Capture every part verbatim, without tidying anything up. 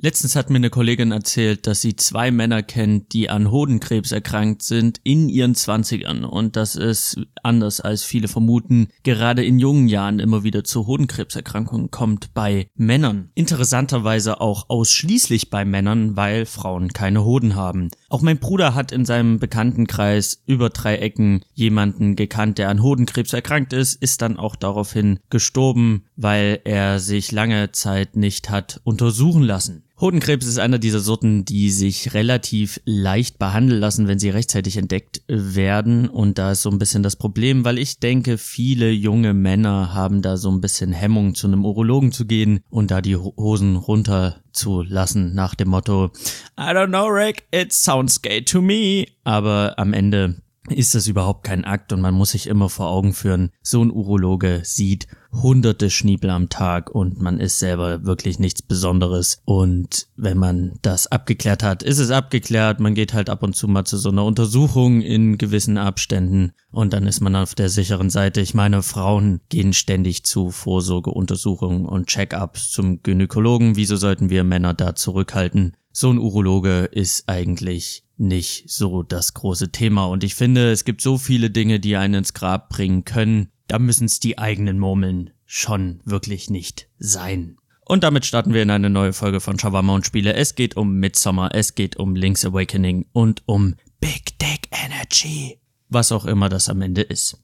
Letztens hat mir eine Kollegin erzählt, dass sie zwei Männer kennt, die an Hodenkrebs erkrankt sind in ihren Zwanzigern und dass es, anders als viele vermuten, gerade in jungen Jahren immer wieder zu Hodenkrebserkrankungen kommt bei Männern. Interessanterweise auch ausschließlich bei Männern, weil Frauen keine Hoden haben. Auch mein Bruder hat in seinem Bekanntenkreis über drei Ecken jemanden gekannt, der an Hodenkrebs erkrankt ist, ist dann auch daraufhin gestorben, weil er sich lange Zeit nicht hat untersuchen lassen. Hodenkrebs ist einer dieser Sorten, die sich relativ leicht behandeln lassen, wenn sie rechtzeitig entdeckt werden. Und da ist so ein bisschen das Problem, weil ich denke, viele junge Männer haben da so ein bisschen Hemmung, zu einem Urologen zu gehen und da die Hosen runterzulassen nach dem Motto I don't know, Rick, it sounds gay to me. Aber am Ende ist das überhaupt kein Akt und man muss sich immer vor Augen führen, so ein Urologe sieht hunderte Schniepel am Tag und man ist selber wirklich nichts Besonderes. Und wenn man das abgeklärt hat, ist es abgeklärt. Man geht halt ab und zu mal zu so einer Untersuchung in gewissen Abständen und dann ist man auf der sicheren Seite. Ich meine, Frauen gehen ständig zu Vorsorgeuntersuchungen und Check-ups zum Gynäkologen. Wieso sollten wir Männer da zurückhalten? So ein Urologe ist eigentlich nicht so das große Thema und ich finde, es gibt so viele Dinge, die einen ins Grab bringen können. Da müssen es die eigenen Murmeln schon wirklich nicht sein. Und damit starten wir in eine neue Folge von Shawarma und Spiele. Es geht um Midsommar, es geht um Link's Awakening und um Big Dick Energy. Was auch immer das am Ende ist.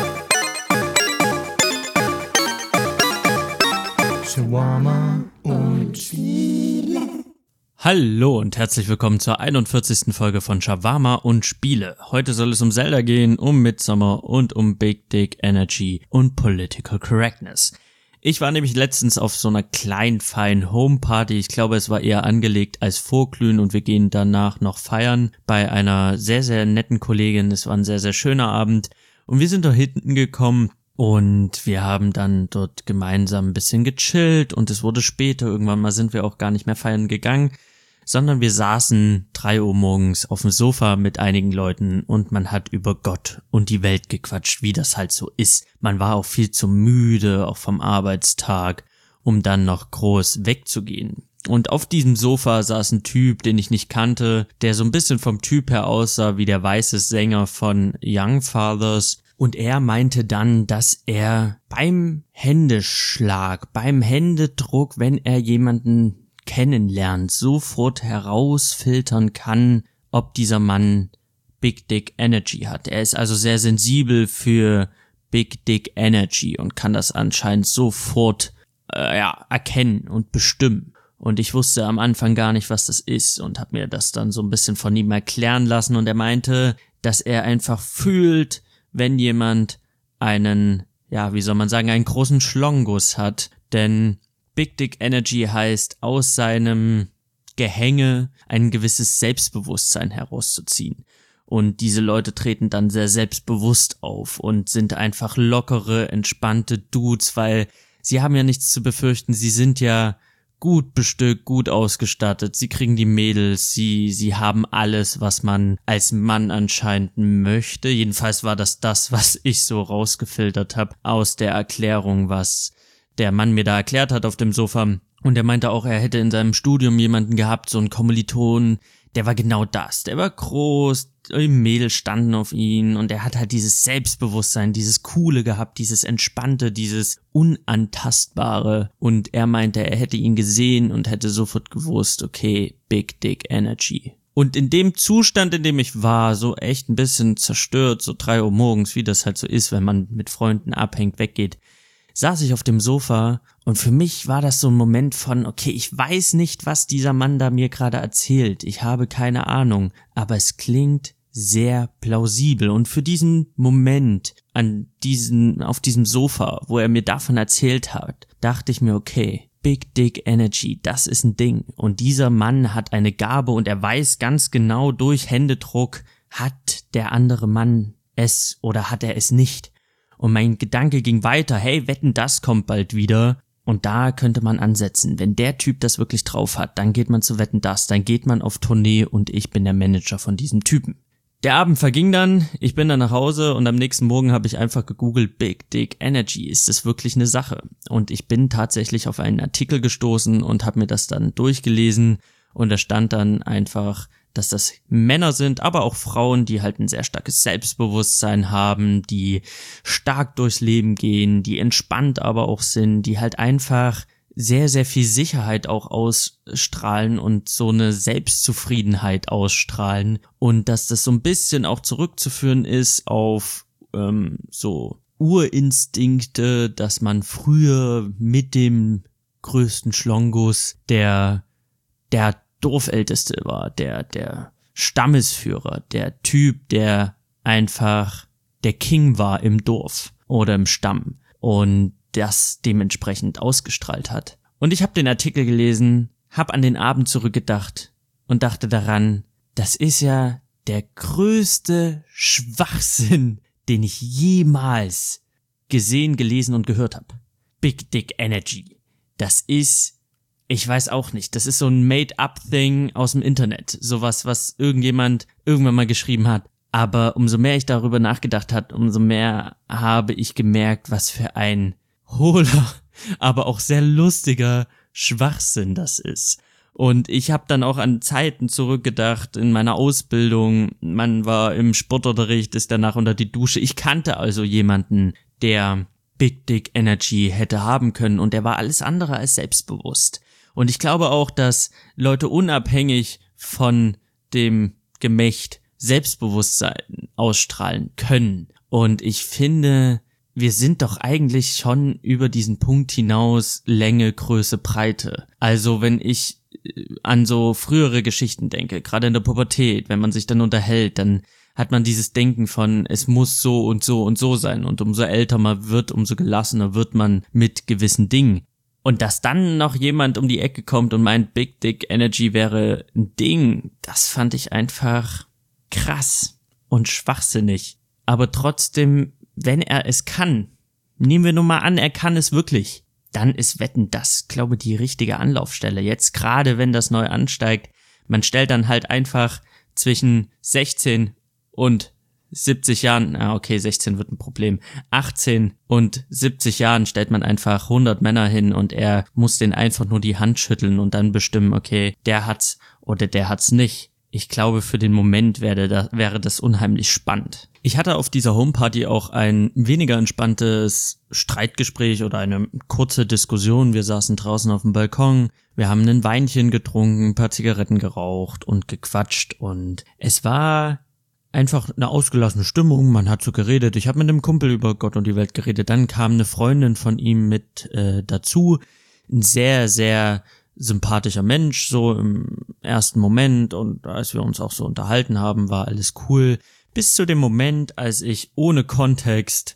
Shawarma und Spiele. Hallo und herzlich willkommen zur einundvierzigsten Folge von Shawarma und Spiele. Heute soll es um Zelda gehen, um Midsommar und um Big Dick Energy und Political Correctness. Ich war nämlich letztens auf so einer kleinen, feinen Homeparty. Ich glaube, es war eher angelegt als Vorglühen und wir gehen danach noch feiern bei einer sehr, sehr netten Kollegin. Es war ein sehr, sehr schöner Abend und wir sind da hinten gekommen. Und wir haben dann dort gemeinsam ein bisschen gechillt und es wurde später, irgendwann mal sind wir auch gar nicht mehr feiern gegangen, sondern wir saßen drei Uhr morgens auf dem Sofa mit einigen Leuten und man hat über Gott und die Welt gequatscht, wie das halt so ist. Man war auch viel zu müde, auch vom Arbeitstag, um dann noch groß wegzugehen. Und auf diesem Sofa saß ein Typ, den ich nicht kannte, der so ein bisschen vom Typ her aussah wie der weiße Sänger von Young Fathers. Und er meinte dann, dass er beim Händeschlag, beim Händedruck, wenn er jemanden kennenlernt, sofort herausfiltern kann, ob dieser Mann Big Dick Energy hat. Er ist also sehr sensibel für Big Dick Energy und kann das anscheinend sofort äh, ja, erkennen und bestimmen. Und ich wusste am Anfang gar nicht, was das ist und habe mir das dann so ein bisschen von ihm erklären lassen. Und er meinte, dass er einfach fühlt, wenn jemand einen, ja, wie soll man sagen, einen großen Schlongus hat. Denn Big Dick Energy heißt, aus seinem Gehänge ein gewisses Selbstbewusstsein herauszuziehen. Und diese Leute treten dann sehr selbstbewusst auf und sind einfach lockere, entspannte Dudes, weil sie haben ja nichts zu befürchten. Sie sind ja gut bestückt, gut ausgestattet, sie kriegen die Mädels, sie sie haben alles, was man als Mann anscheinend möchte. Jedenfalls war das das, was ich so rausgefiltert habe aus der Erklärung, was der Mann mir da erklärt hat auf dem Sofa. Und er meinte auch, er hätte in seinem Studium jemanden gehabt, so einen Kommiliton, der war genau das. Der war groß, die Mädels standen auf ihn und er hat halt dieses Selbstbewusstsein, dieses Coole gehabt, dieses Entspannte, dieses Unantastbare. Und er meinte, er hätte ihn gesehen und hätte sofort gewusst, okay, Big Dick Energy. Und in dem Zustand, in dem ich war, so echt ein bisschen zerstört, so drei Uhr morgens, wie das halt so ist, wenn man mit Freunden abhängt, weggeht, saß ich auf dem Sofa und für mich war das so ein Moment von, okay, ich weiß nicht, was dieser Mann da mir gerade erzählt, ich habe keine Ahnung, aber es klingt sehr plausibel und für diesen Moment an diesen, auf diesem Sofa, wo er mir davon erzählt hat, dachte ich mir, okay, Big Dick Energy, das ist ein Ding und dieser Mann hat eine Gabe und er weiß ganz genau durch Händedruck, hat der andere Mann es oder hat er es nicht. Und mein Gedanke ging weiter, hey, wetten, das kommt bald wieder. Und da könnte man ansetzen. Wenn der Typ das wirklich drauf hat, dann geht man zu Wetten, das, dann geht man auf Tournee und ich bin der Manager von diesem Typen. Der Abend verging dann, ich bin dann nach Hause und am nächsten Morgen habe ich einfach gegoogelt, Big Dick Energy, ist das wirklich eine Sache? Und ich bin tatsächlich auf einen Artikel gestoßen und habe mir das dann durchgelesen und da stand dann einfach, dass das Männer sind, aber auch Frauen, die halt ein sehr starkes Selbstbewusstsein haben, die stark durchs Leben gehen, die entspannt aber auch sind, die halt einfach sehr, sehr viel Sicherheit auch ausstrahlen und so eine Selbstzufriedenheit ausstrahlen und dass das so ein bisschen auch zurückzuführen ist auf ähm, so Urinstinkte, dass man früher mit dem größten Schlongus der der Dorfälteste war, der der Stammesführer, der Typ, der einfach der King war im Dorf oder im Stamm und das dementsprechend ausgestrahlt hat. Und ich habe den Artikel gelesen, habe an den Abend zurückgedacht und dachte daran, das ist ja der größte Schwachsinn, den ich jemals gesehen, gelesen und gehört habe. Big Dick Energy. Das ist, ich weiß auch nicht, das ist so ein Made-up-Thing aus dem Internet. Sowas, was irgendjemand irgendwann mal geschrieben hat. Aber umso mehr ich darüber nachgedacht habe, umso mehr habe ich gemerkt, was für ein hohler, aber auch sehr lustiger Schwachsinn das ist. Und ich habe dann auch an Zeiten zurückgedacht in meiner Ausbildung. Man war im Sportunterricht, ist danach unter die Dusche. Ich kannte also jemanden, der Big Dick Energy hätte haben können und der war alles andere als selbstbewusst. Und ich glaube auch, dass Leute unabhängig von dem Gemächt Selbstbewusstsein ausstrahlen können. Und ich finde, wir sind doch eigentlich schon über diesen Punkt hinaus Länge, Größe, Breite. Also wenn ich an so frühere Geschichten denke, gerade in der Pubertät, wenn man sich dann unterhält, dann hat man dieses Denken von, es muss so und so und so sein. Und umso älter man wird, umso gelassener wird man mit gewissen Dingen. Und dass dann noch jemand um die Ecke kommt und meint, Big Dick Energy wäre ein Ding, das fand ich einfach krass und schwachsinnig. Aber trotzdem, wenn er es kann, nehmen wir nur mal an, er kann es wirklich, dann ist Wetten das, glaube ich, die richtige Anlaufstelle. Jetzt gerade, wenn das neu ansteigt, man stellt dann halt einfach zwischen sechzehn und siebzig Jahren, ah okay, sechzehn wird ein Problem, achtzehn und siebzig Jahren stellt man einfach hundert Männer hin und er muss denen einfach nur die Hand schütteln und dann bestimmen, okay, der hat's oder der hat's nicht. Ich glaube, für den Moment wäre das, wäre das unheimlich spannend. Ich hatte auf dieser Homeparty auch ein weniger entspanntes Streitgespräch oder eine kurze Diskussion. Wir saßen draußen auf dem Balkon, wir haben ein Weinchen getrunken, ein paar Zigaretten geraucht und gequatscht und es war einfach eine ausgelassene Stimmung, man hat so geredet. Ich habe mit einem Kumpel über Gott und die Welt geredet, dann kam eine Freundin von ihm mit äh, dazu, ein sehr, sehr sympathischer Mensch, so im ersten Moment und als wir uns auch so unterhalten haben, war alles cool. Bis zu dem Moment, als ich ohne Kontext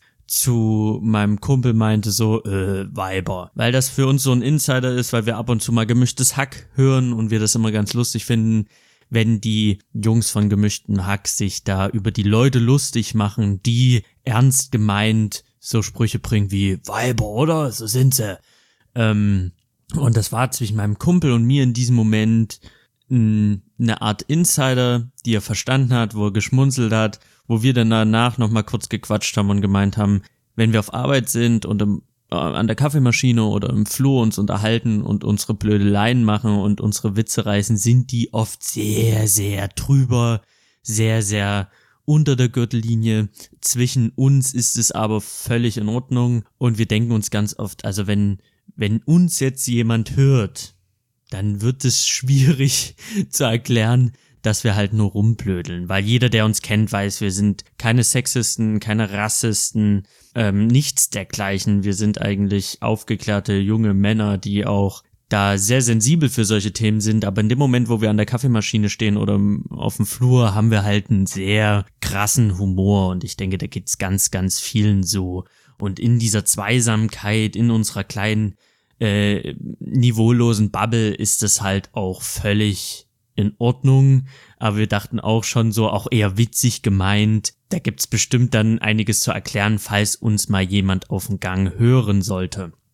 zu meinem Kumpel meinte so, äh, Weiber. Weil das für uns so ein Insider ist, weil wir ab und zu mal gemischtes Hack hören und wir das immer ganz lustig finden, wenn die Jungs von gemischtem Hack sich da über die Leute lustig machen, die ernst gemeint so Sprüche bringen wie Weiber, oder? So sind sie. Ähm, und das war zwischen meinem Kumpel und mir in diesem Moment mh, eine Art Insider, die er verstanden hat, wo er geschmunzelt hat, wo wir dann danach nochmal kurz gequatscht haben und gemeint haben, wenn wir auf Arbeit sind und im, äh, an der Kaffeemaschine oder im Flur uns unterhalten und unsere Blödeleien machen und unsere Witze reißen, sind die oft sehr, sehr drüber, sehr, sehr unter der Gürtellinie. Zwischen uns ist es aber völlig in Ordnung und wir denken uns ganz oft, also wenn, wenn uns jetzt jemand hört, dann wird es schwierig zu erklären, dass wir halt nur rumblödeln, weil jeder, der uns kennt, weiß, wir sind keine Sexisten, keine Rassisten, ähm, nichts dergleichen. Wir sind eigentlich aufgeklärte junge Männer, die auch da sehr sensibel für solche Themen sind, aber in dem Moment, wo wir an der Kaffeemaschine stehen oder auf dem Flur, haben wir halt einen sehr krassen Humor und ich denke, da geht's ganz, ganz vielen so. Und in dieser Zweisamkeit, in unserer kleinen, äh, niveaulosen Bubble ist es halt auch völlig in Ordnung, aber wir dachten auch schon so, auch eher witzig gemeint, da gibt's bestimmt dann einiges zu erklären, falls uns mal jemand auf dem Gang hören sollte.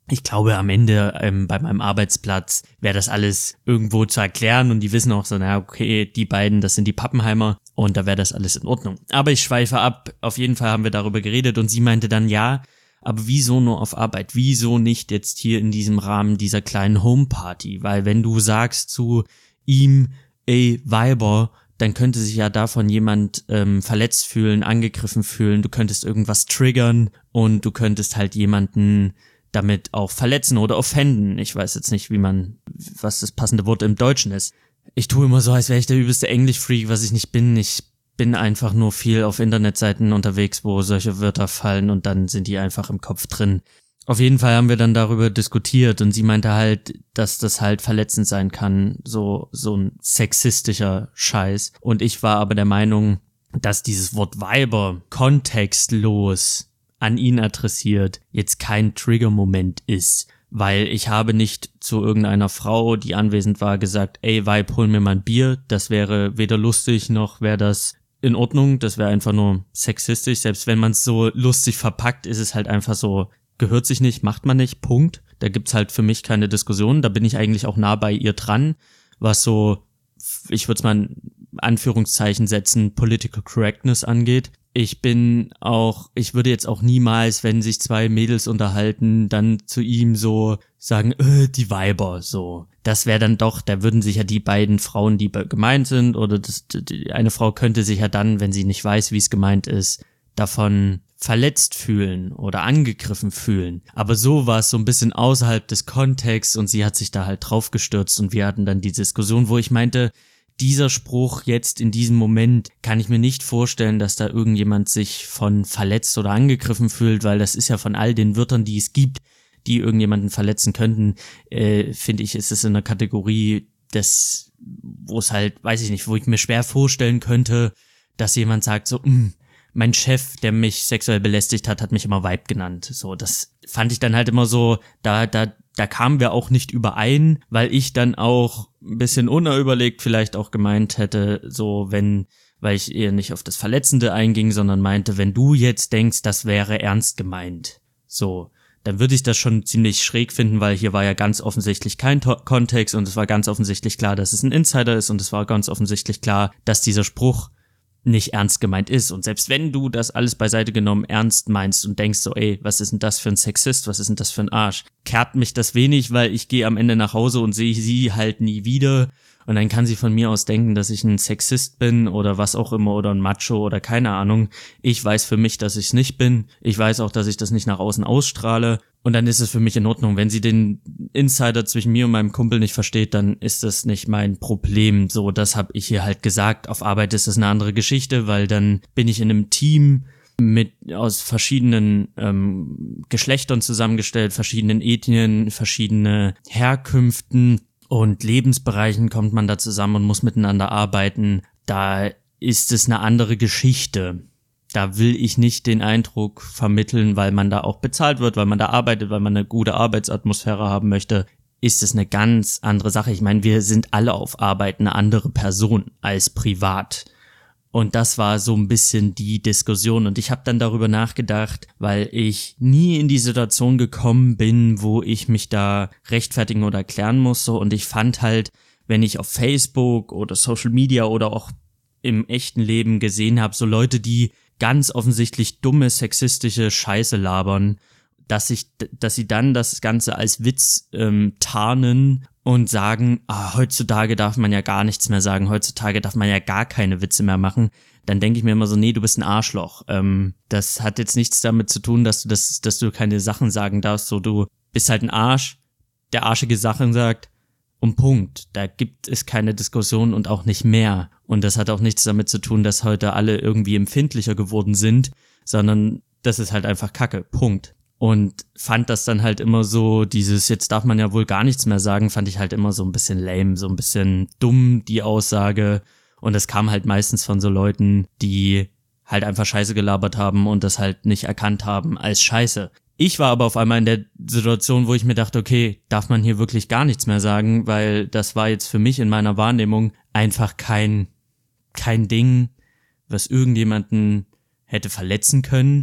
Ich glaube, am Ende ähm, bei meinem Arbeitsplatz wäre das alles irgendwo zu erklären und die wissen auch so, na okay, die beiden, das sind die Pappenheimer und da wäre das alles in Ordnung. Aber ich schweife ab, auf jeden Fall haben wir darüber geredet und sie meinte dann, ja, aber wieso nur auf Arbeit? Wieso nicht jetzt hier in diesem Rahmen dieser kleinen Homeparty? Weil wenn du sagst zu ihm, ey, Weiber, dann könnte sich ja davon jemand ähm, verletzt fühlen, angegriffen fühlen, du könntest irgendwas triggern und du könntest halt jemanden damit auch verletzen oder offenden. Ich weiß jetzt nicht, wie man, was das passende Wort im Deutschen ist. Ich tue immer so, als wäre ich der übelste Englisch-Freak, was ich nicht bin. Ich bin einfach nur viel auf Internetseiten unterwegs, wo solche Wörter fallen und dann sind die einfach im Kopf drin. Auf jeden Fall haben wir dann darüber diskutiert und sie meinte halt, dass das halt verletzend sein kann, so so ein sexistischer Scheiß. Und ich war aber der Meinung, dass dieses Wort Weiber kontextlos an ihn adressiert jetzt kein Trigger-Moment ist, weil ich habe nicht zu irgendeiner Frau, die anwesend war, gesagt, ey Weib, hol mir mal ein Bier. Das wäre weder lustig noch wäre das in Ordnung, das wäre einfach nur sexistisch. Selbst wenn man es so lustig verpackt, ist es halt einfach so, gehört sich nicht, macht man nicht, Punkt. Da gibt's halt für mich keine Diskussion, da bin ich eigentlich auch nah bei ihr dran, was so, ich würde es mal in Anführungszeichen setzen, Political Correctness angeht. Ich bin auch, ich würde jetzt auch niemals, wenn sich zwei Mädels unterhalten, dann zu ihm so sagen, äh, die Weiber, so. Das wäre dann doch, da würden sich ja die beiden Frauen, die gemeint sind, oder das, die, eine Frau könnte sich ja dann, wenn sie nicht weiß, wie es gemeint ist, davon verletzt fühlen oder angegriffen fühlen. Aber so war es so ein bisschen außerhalb des Kontexts und sie hat sich da halt drauf gestürzt und wir hatten dann die Diskussion, wo ich meinte, dieser Spruch jetzt in diesem Moment kann ich mir nicht vorstellen, dass da irgendjemand sich von verletzt oder angegriffen fühlt, weil das ist ja von all den Wörtern, die es gibt, die irgendjemanden verletzen könnten, äh, finde ich, ist es in der Kategorie des, wo es halt, weiß ich nicht, wo ich mir schwer vorstellen könnte, dass jemand sagt so, mh, mein Chef, der mich sexuell belästigt hat, hat mich immer Weib genannt. So, das fand ich dann halt immer so, da, da, da kamen wir auch nicht überein, weil ich dann auch ein bisschen unüberlegt vielleicht auch gemeint hätte, so wenn, weil ich eher nicht auf das Verletzende einging, sondern meinte, wenn du jetzt denkst, das wäre ernst gemeint, so, dann würde ich das schon ziemlich schräg finden, weil hier war ja ganz offensichtlich kein To- Kontext und es war ganz offensichtlich klar, dass es ein Insider ist und es war ganz offensichtlich klar, dass dieser Spruch nicht ernst gemeint ist. Und selbst wenn du das alles beiseite genommen ernst meinst und denkst so, ey, was ist denn das für ein Sexist, was ist denn das für ein Arsch, kehrt mich das wenig, weil ich gehe am Ende nach Hause und sehe sie halt nie wieder und dann kann sie von mir aus denken, dass ich ein Sexist bin oder was auch immer oder ein Macho oder keine Ahnung. Ich weiß für mich, dass ich es nicht bin. Ich weiß auch, dass ich das nicht nach außen ausstrahle. Und dann ist es für mich in Ordnung. Wenn sie den Insider zwischen mir und meinem Kumpel nicht versteht, dann ist das nicht mein Problem. So, das habe ich hier halt gesagt. Auf Arbeit ist das eine andere Geschichte, weil dann bin ich in einem Team mit aus verschiedenen ähm, Geschlechtern zusammengestellt, verschiedenen Ethnien, verschiedene Herkünften und Lebensbereichen kommt man da zusammen und muss miteinander arbeiten. Da ist es eine andere Geschichte. Da will ich nicht den Eindruck vermitteln, weil man da auch bezahlt wird, weil man da arbeitet, weil man eine gute Arbeitsatmosphäre haben möchte, ist es eine ganz andere Sache. Ich meine, wir sind alle auf Arbeit eine andere Person als privat. Und das war so ein bisschen die Diskussion. Und ich habe dann darüber nachgedacht, weil ich nie in die Situation gekommen bin, wo ich mich da rechtfertigen oder erklären musste. Und ich fand halt, wenn ich auf Facebook oder Social Media oder auch im echten Leben gesehen habe, so Leute, die ganz offensichtlich dumme, sexistische Scheiße labern, dass ich, dass sie dann das Ganze als Witz ähm, tarnen und sagen, ah, heutzutage darf man ja gar nichts mehr sagen, heutzutage darf man ja gar keine Witze mehr machen, dann denke ich mir immer so, nee, du bist ein Arschloch. Ähm, das hat jetzt nichts damit zu tun, dass du das, dass du keine Sachen sagen darfst, so du bist halt ein Arsch, der arschige Sachen sagt und Punkt. Da gibt es keine Diskussion und auch nicht mehr. Und das hat auch nichts damit zu tun, dass heute alle irgendwie empfindlicher geworden sind, sondern das ist halt einfach Kacke, Punkt. Und fand das dann halt immer so, dieses, jetzt darf man ja wohl gar nichts mehr sagen, fand ich halt immer so ein bisschen lame, so ein bisschen dumm, die Aussage. Und das kam halt meistens von so Leuten, die halt einfach Scheiße gelabert haben und das halt nicht erkannt haben als Scheiße. Ich war aber auf einmal in der Situation, wo ich mir dachte, okay, darf man hier wirklich gar nichts mehr sagen, weil das war jetzt für mich in meiner Wahrnehmung einfach kein, kein Ding, was irgendjemanden hätte verletzen können.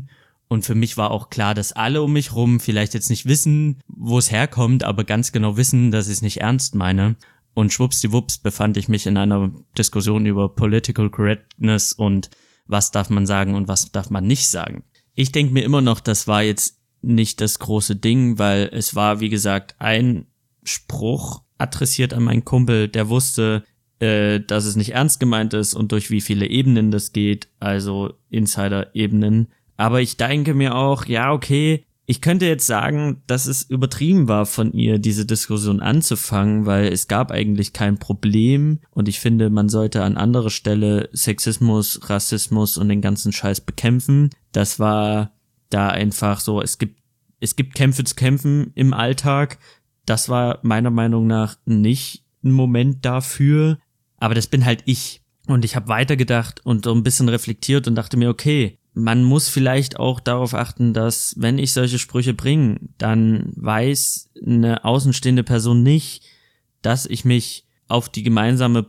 Und für mich war auch klar, dass alle um mich rum vielleicht jetzt nicht wissen, wo es herkommt, aber ganz genau wissen, dass ich es nicht ernst meine. Und schwuppsdiwupps befand ich mich in einer Diskussion über Political Correctness und was darf man sagen und was darf man nicht sagen. Ich denke mir immer noch, das war jetzt nicht das große Ding, weil es war, wie gesagt, ein Spruch adressiert an meinen Kumpel, der wusste, äh, dass es nicht ernst gemeint ist und durch wie viele Ebenen das geht, also Insider-Ebenen. Aber ich denke mir auch, ja, okay, ich könnte jetzt sagen, dass es übertrieben war von ihr, diese Diskussion anzufangen, weil es gab eigentlich kein Problem und ich finde, man sollte an anderer Stelle Sexismus, Rassismus und den ganzen Scheiß bekämpfen. Das war da einfach so, es gibt es gibt Kämpfe zu kämpfen im Alltag. Das war meiner Meinung nach nicht ein Moment dafür, aber das bin halt ich. Und ich habe weitergedacht und so ein bisschen reflektiert und dachte mir, okay, man muss vielleicht auch darauf achten, dass, wenn ich solche Sprüche bringe, dann weiß eine außenstehende Person nicht, dass ich mich auf die gemeinsame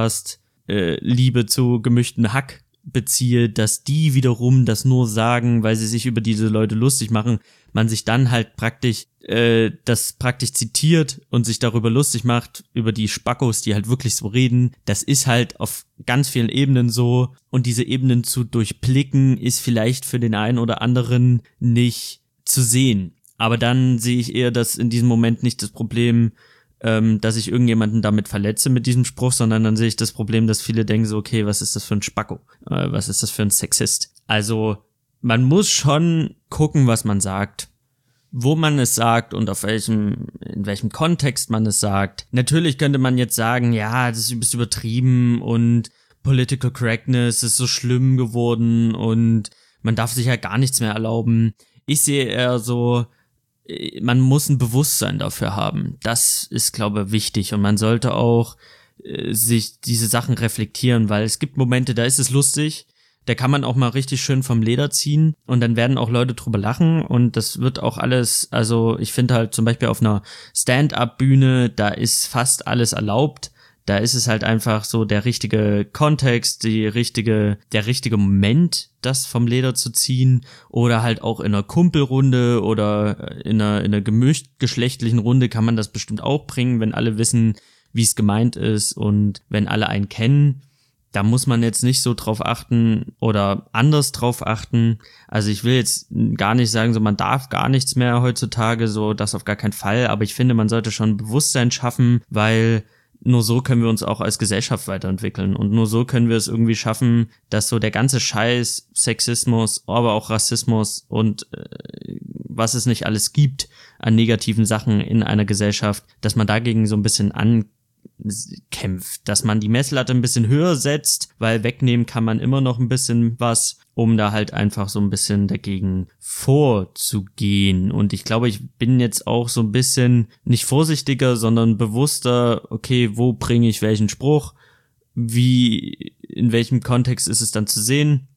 Podcast-Liebe zu gemischten Hack beziehe, dass die wiederum das nur sagen, weil sie sich über diese Leute lustig machen, man sich dann halt praktisch äh, das praktisch zitiert und sich darüber lustig macht, über die Spackos, die halt wirklich so reden. Das ist halt auf ganz vielen Ebenen so und diese Ebenen zu durchblicken ist vielleicht für den einen oder anderen nicht zu sehen. Aber dann sehe ich eher, dass in diesem Moment nicht das Problem, ähm, dass ich irgendjemanden damit verletze mit diesem Spruch, sondern dann sehe ich das Problem, dass viele denken so, okay, was ist das für ein Spacko? Äh, was ist das für ein Sexist? Also man muss schon gucken, was man sagt, wo man es sagt und auf welchem, in welchem Kontext man es sagt. Natürlich könnte man jetzt sagen, ja, das ist ein bisschen übertrieben und Political Correctness ist so schlimm geworden und man darf sich ja gar nichts mehr erlauben. Ich sehe eher so, man muss ein Bewusstsein dafür haben. Das ist, glaube ich, wichtig und man sollte auch äh, sich diese Sachen reflektieren, weil es gibt Momente, da ist es lustig, da kann man auch mal richtig schön vom Leder ziehen und dann werden auch Leute drüber lachen und das wird auch alles, also ich finde halt zum Beispiel auf einer Stand-up-Bühne, da ist fast alles erlaubt. Da ist es halt einfach so der richtige Kontext, die richtige, der richtige Moment, das vom Leder zu ziehen oder halt auch in einer Kumpelrunde oder in einer, in einer gemischt-geschlechtlichen Runde kann man das bestimmt auch bringen, wenn alle wissen, wie es gemeint ist und wenn alle einen kennen. Da muss man jetzt nicht so drauf achten oder anders drauf achten. Also ich will jetzt gar nicht sagen, so man darf gar nichts mehr heutzutage, so das auf gar keinen Fall. Aber ich finde, man sollte schon Bewusstsein schaffen, weil nur so können wir uns auch als Gesellschaft weiterentwickeln und nur so können wir es irgendwie schaffen, dass so der ganze Scheiß, Sexismus, aber auch Rassismus und äh, was es nicht alles gibt an negativen Sachen in einer Gesellschaft, dass man dagegen so ein bisschen ankämpft, dass man die Messlatte ein bisschen höher setzt, weil wegnehmen kann man immer noch ein bisschen was, um da halt einfach so ein bisschen dagegen vorzugehen. Und ich glaube, ich bin jetzt auch so ein bisschen nicht vorsichtiger, sondern bewusster, okay, wo bringe ich welchen Spruch, wie, in welchem Kontext ist es dann zu sehen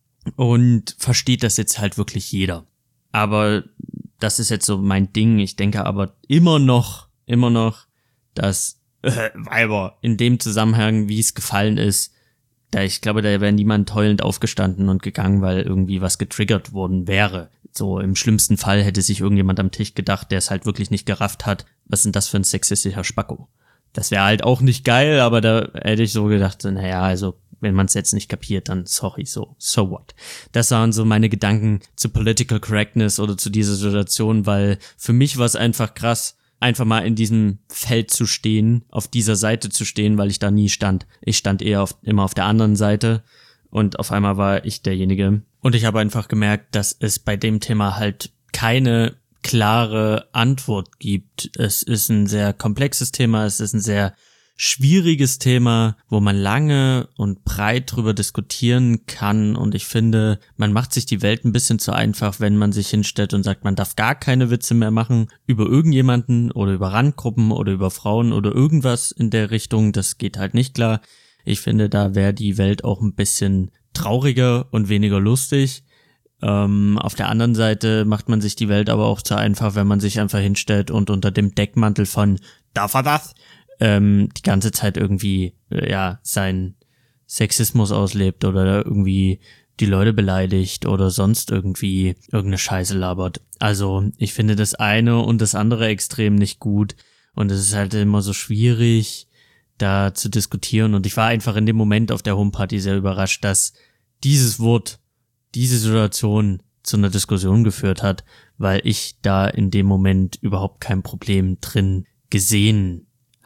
und versteht das jetzt halt wirklich jeder. Aber das ist jetzt so mein Ding. Ich denke aber immer noch, immer noch, dass äh, Weiber in dem Zusammenhang, wie es gefallen ist, da ich glaube, da wäre niemand heulend aufgestanden und gegangen, weil irgendwie was getriggert worden wäre. So im schlimmsten Fall hätte sich irgendjemand am Tisch gedacht, der es halt wirklich nicht gerafft hat, was ist denn das für ein sexistischer Spacko? Das wäre halt auch nicht geil, aber da hätte ich so gedacht, naja, also wenn man es jetzt nicht kapiert, dann sorry, so, so what. Das waren so meine Gedanken zu Political Correctness oder zu dieser Situation, weil für mich war es einfach krass, einfach mal in diesem Feld zu stehen, auf dieser Seite zu stehen, weil ich da nie stand. Ich stand eher auf, immer auf der anderen Seite und auf einmal war ich derjenige. Und ich habe einfach gemerkt, dass es bei dem Thema halt keine klare Antwort gibt. Es ist ein sehr komplexes Thema, es ist ein sehr schwieriges Thema, wo man lange und breit drüber diskutieren kann und ich finde, man macht sich die Welt ein bisschen zu einfach, wenn man sich hinstellt und sagt, man darf gar keine Witze mehr machen über irgendjemanden oder über Randgruppen oder über Frauen oder irgendwas in der Richtung, das geht halt nicht klar. Ich finde, da wäre die Welt auch ein bisschen trauriger und weniger lustig. Ähm, auf der anderen Seite macht man sich die Welt aber auch zu einfach, wenn man sich einfach hinstellt und unter dem Deckmantel von darf er das ähm, die ganze Zeit irgendwie äh, ja seinen Sexismus auslebt oder irgendwie die Leute beleidigt oder sonst irgendwie irgendeine Scheiße labert. Also ich finde das eine und das andere Extrem nicht gut und es ist halt immer so schwierig, da zu diskutieren, und ich war einfach in dem Moment auf der Homeparty sehr überrascht, dass dieses Wort, diese Situation zu einer Diskussion geführt hat, weil ich da in dem Moment überhaupt kein Problem drin gesehen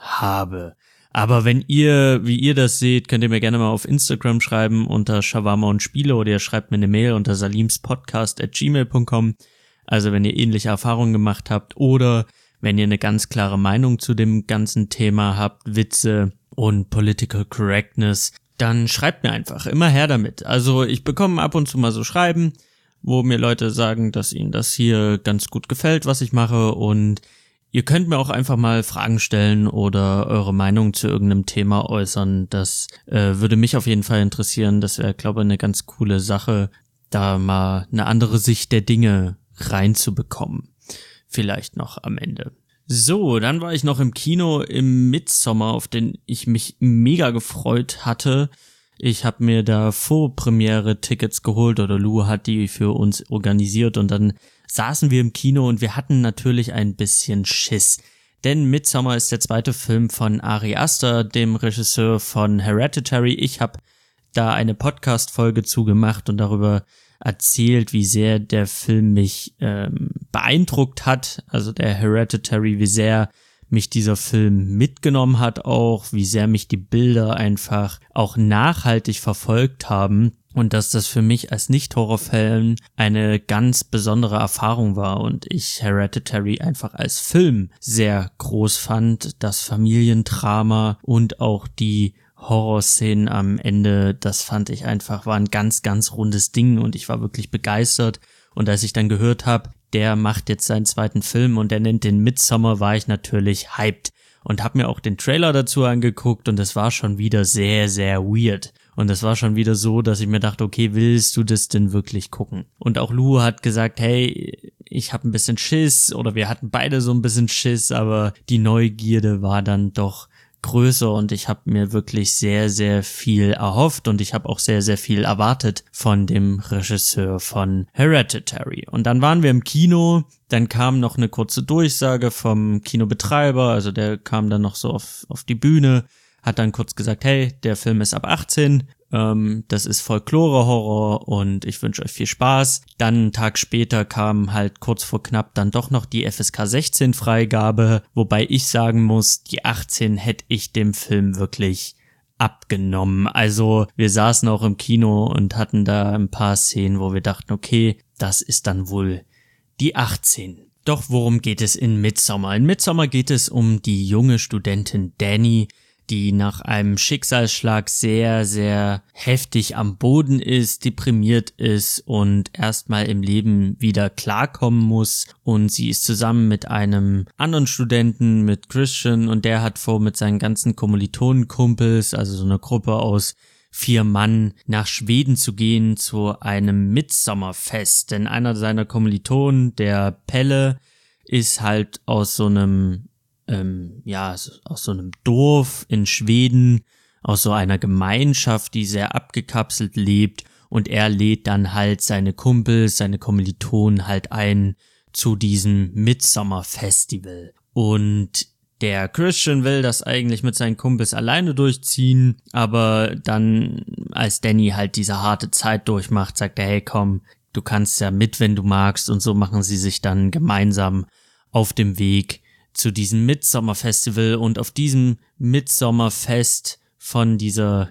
habe. Aber wenn ihr, wie ihr das seht, könnt ihr mir gerne mal auf Instagram schreiben unter Shawarma und Spiele, oder ihr schreibt mir eine Mail unter salimspodcast at gmail punkt com. Also wenn ihr ähnliche Erfahrungen gemacht habt oder wenn ihr eine ganz klare Meinung zu dem ganzen Thema habt, Witze und Political Correctness, dann schreibt mir einfach, immer her damit. Also ich bekomme ab und zu mal so Schreiben, wo mir Leute sagen, dass ihnen das hier ganz gut gefällt, was ich mache, und ihr könnt mir auch einfach mal Fragen stellen oder eure Meinung zu irgendeinem Thema äußern. Das äh, würde mich auf jeden Fall interessieren. Das wäre, glaube ich, eine ganz coole Sache, da mal eine andere Sicht der Dinge reinzubekommen. Vielleicht noch am Ende. So, dann war ich noch im Kino im Midsommar, auf den ich mich mega gefreut hatte. Ich habe mir da Vorpremiere-Tickets geholt, oder Lou hat die für uns organisiert, und dann saßen wir im Kino und wir hatten natürlich ein bisschen Schiss. Denn Midsommar ist der zweite Film von Ari Aster, dem Regisseur von Hereditary. Ich habe da eine Podcast-Folge zugemacht und darüber erzählt, wie sehr der Film mich ähm, beeindruckt hat, also der Hereditary, wie sehr mich dieser Film mitgenommen hat auch, wie sehr mich die Bilder einfach auch nachhaltig verfolgt haben, und dass das für mich als Nicht-Horror-Fan eine ganz besondere Erfahrung war und ich Hereditary einfach als Film sehr groß fand. Das Familiendrama und auch die Horrorszenen am Ende, das fand ich einfach, war ein ganz, ganz rundes Ding, und ich war wirklich begeistert. Und als ich dann gehört habe, der macht jetzt seinen zweiten Film und der nennt den Midsommar, war ich natürlich hyped und habe mir auch den Trailer dazu angeguckt, und es war schon wieder sehr, sehr weird. Und es war schon wieder so, dass ich mir dachte, okay, willst du das denn wirklich gucken? Und auch Lou hat gesagt, hey, ich habe ein bisschen Schiss, oder wir hatten beide so ein bisschen Schiss, aber die Neugierde war dann doch größer, und ich habe mir wirklich sehr, sehr viel erhofft, und ich habe auch sehr, sehr viel erwartet von dem Regisseur von Hereditary. Und dann waren wir im Kino, dann kam noch eine kurze Durchsage vom Kinobetreiber, also der kam dann noch so auf, auf die Bühne, hat dann kurz gesagt, hey, der Film ist ab achtzehn, ähm, das ist Folklore-Horror und ich wünsche euch viel Spaß. Dann einen Tag später kam halt kurz vor knapp dann doch noch die F S K sechzehn Freigabe, wobei ich sagen muss, die achtzehn hätte ich dem Film wirklich abgenommen. Also wir saßen auch im Kino und hatten da ein paar Szenen, wo wir dachten, okay, das ist dann wohl die achtzehn. Doch worum geht es in Midsommar? In Midsommar geht es um die junge Studentin Dani, die nach einem Schicksalsschlag sehr, sehr heftig am Boden ist, deprimiert ist und erstmal im Leben wieder klarkommen muss. Und sie ist zusammen mit einem anderen Studenten, mit Christian, und der hat vor, mit seinen ganzen Kommilitonenkumpels, also so einer Gruppe aus vier Mann, nach Schweden zu gehen zu einem Midsommerfest. Denn einer seiner Kommilitonen, der Pelle, ist halt aus so einem Ähm, ja, aus so einem Dorf in Schweden, aus so einer Gemeinschaft, die sehr abgekapselt lebt, und er lädt dann halt seine Kumpels, seine Kommilitonen halt ein zu diesem Midsommar Festival. Und der Christian will das eigentlich mit seinen Kumpels alleine durchziehen, aber dann, als Danny halt diese harte Zeit durchmacht, sagt er, hey komm, du kannst ja mit, wenn du magst, und so machen sie sich dann gemeinsam auf dem Weg zu diesem Midsommar-Festival. Und auf diesem Midsommar-Fest von dieser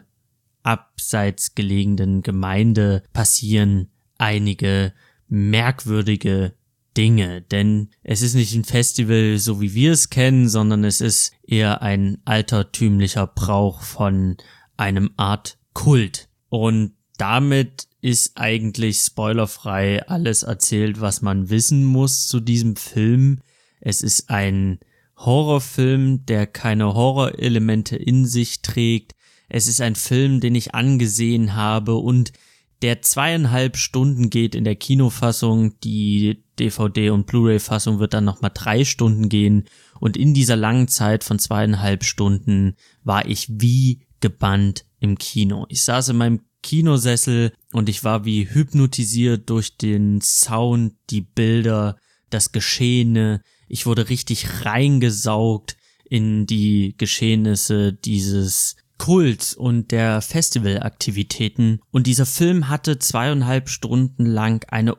abseits gelegenen Gemeinde passieren einige merkwürdige Dinge, denn es ist nicht ein Festival, so wie wir es kennen, sondern es ist eher ein altertümlicher Brauch von einem Art Kult. Und damit ist eigentlich spoilerfrei alles erzählt, was man wissen muss zu diesem Film. Es ist ein Horrorfilm, der keine Horrorelemente in sich trägt. Es ist ein Film, den ich angesehen habe und der zweieinhalb Stunden geht in der Kinofassung. Die D V D- und Blu-ray-Fassung wird dann nochmal drei Stunden gehen. Und in dieser langen Zeit von zweieinhalb Stunden war ich wie gebannt im Kino. Ich saß in meinem Kinosessel und ich war wie hypnotisiert durch den Sound, die Bilder, das Geschehene. Ich wurde richtig reingesaugt in die Geschehnisse dieses Kults und der Festivalaktivitäten. Und dieser Film hatte zweieinhalb Stunden lang eine